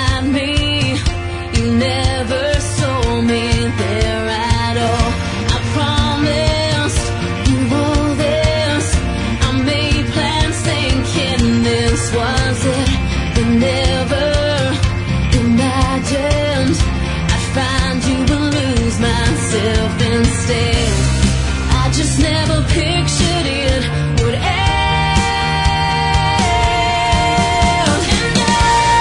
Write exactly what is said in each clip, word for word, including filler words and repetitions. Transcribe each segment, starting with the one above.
inside me. You never saw me there at all. I promised you all this. I made plans thinking this was it, but never imagined I'd find you and lose myself instead. I just never pictured it would end. And I,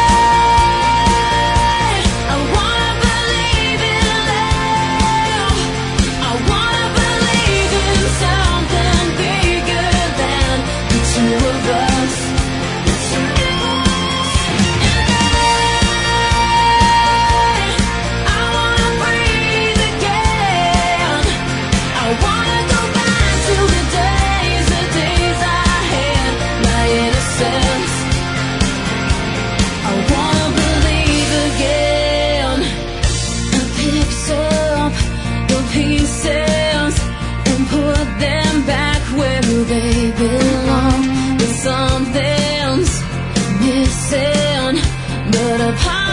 I wanna believe in love. I wanna believe in something bigger than the two of us. The two of us. And I, I wanna breathe again. I wanna go back to the days, the days I had my innocence. I wanna believe again. I picked up the pieces and put them back where they belong. But something's missing, but a part